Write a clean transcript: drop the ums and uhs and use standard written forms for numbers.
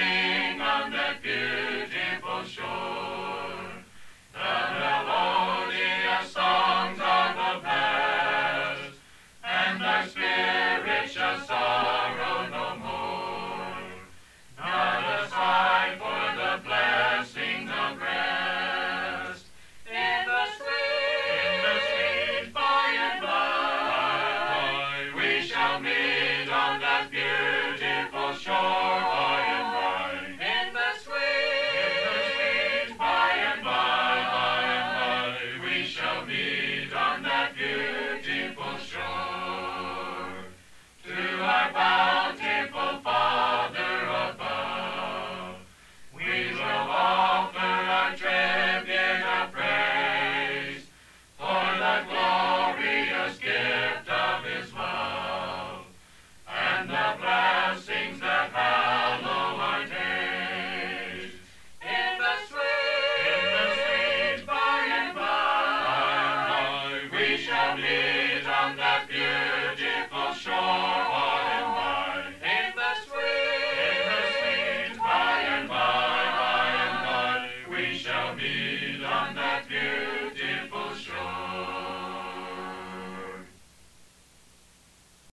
sing on that beautiful shore the melodious songs of the past, and our spirit shall sorrow no more. Not a sigh for the blessings of rest in the sweet by and by. We shall meet on that beautiful shore by and by. In the sweet by and by, we shall meet on that beautiful shore. To our bountiful Father above, we will offer our tribute of praise for the glorious gift of His love and the blessings that hallow our days. In the sweet by and by, we shall meet on that beautiful shore by and by. In the sweet by and by, we shall meet